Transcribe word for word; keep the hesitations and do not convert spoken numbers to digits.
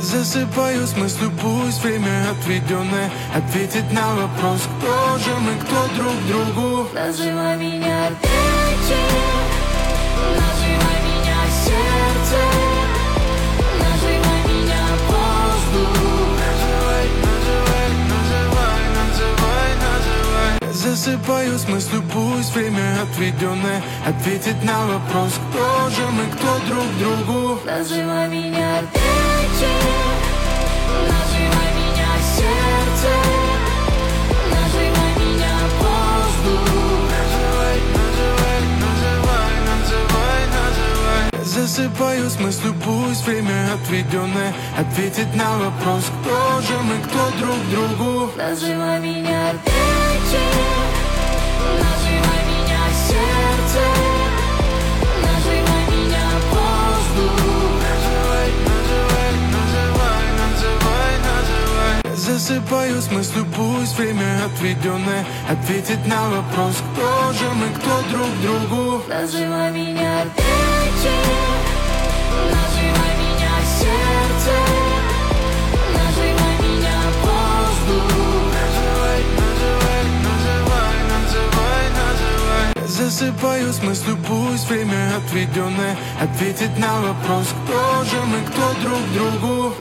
Засыпаю с мыслью, пусть время отведенное ответит на вопрос, кто же мы, кто друг другу. Называй меня вечер, называй меня сердце, называй меня воздух. Называй, называй, называй, называй, называй. Засыпаю с мыслью, пусть время отведенное ответит на вопрос, кто же мы, кто друг другу. Называй меня вечер, называй меня сердце, называй меня воздух. Называй, называй, называй, называй, называй. Засыпаю с мыслью, пусть время отведенное ответит на вопрос, кто же мы, кто друг другу. Называй меня вечер, называй меня сердце, называй меня воздух. Называй, называй, называй, называй, называй. Засыпаю с мыслью, пусть время отведенное ответит на вопрос, кто же мы, кто друг другу. Называй меня вечер, называй меня сердце, называй меня воздух. Называй, называй, называй, называй, называй. Засыпаю с мыслью, пусть время отведенное ответит на вопрос, кто же мы, кто друг другу.